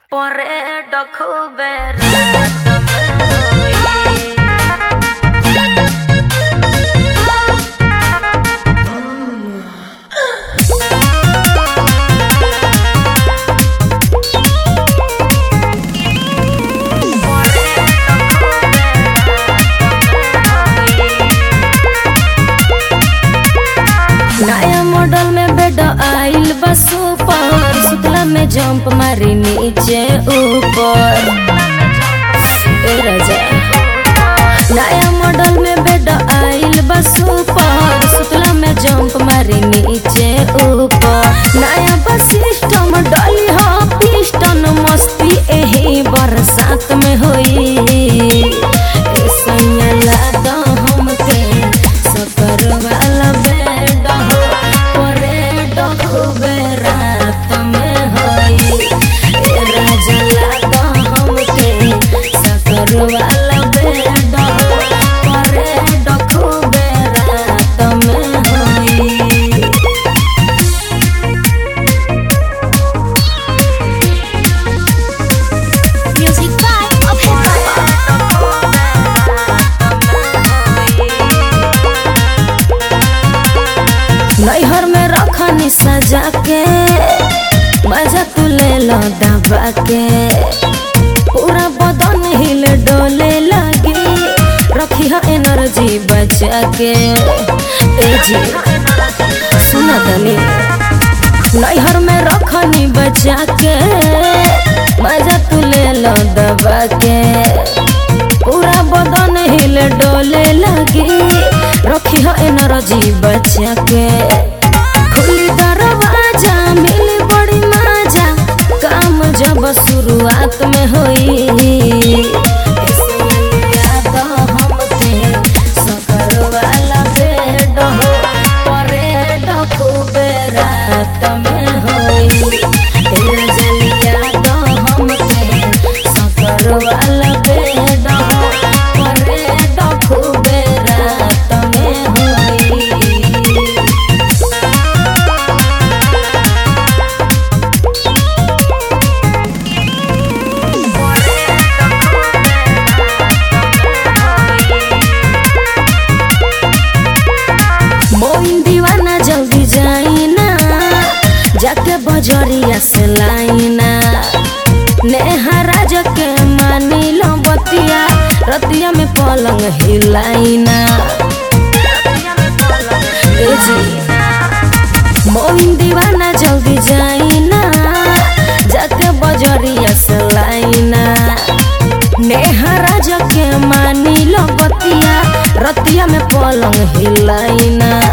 Porre dokuber नया model में bed आइल बस ऊपर सुतला में जंप मारी नीचे ऊपर राजा। नया मॉडल में बेड आइल बस ऊपर सुतला में जंप मारी नीचे ऊपर। नया बस सिस्टम डाली हो पिस्टन मस्ती यही बरसात में हुई। सकर वाला बेड हो परे डॉक्यूबेरात में होई। राजा लागा हमके सकर वाला बेड हो परे डॉक्यूबेरात में होई। म्यूजिक बाय अभय नैहर में रखनी सजा के मजा तू ले लो दबा के। पूरा बदन हिल डोले लगी रखी है एनर्जी बचा के। जी सुना दनी नैहर में रखनी बचा के मजा तू ले लो दबा के। पूरा बदन हिल डोले लगी रखी है एनर्जी बचा के। खुली दरवाजा मिली बड़ी मजा काम जब शुरुआत में हुई। सकर वाला बेड हो परे डॉक्यूबेरात में हुई। सकर वाला बेड हो परे डॉक्यूबेरात में हुई। मोइन दीवाना जल्दी जाइना जाके बजरिया से लाइना। नेहा राजा के मानी लो बतिया रतिया में पलंग हिलाइना। मोइन दीवाना जल्दी जाइना जाके बजरिया से लाइना। नेहा राजा के मानी लो बतिया रतिया में पलंग हिलाइना।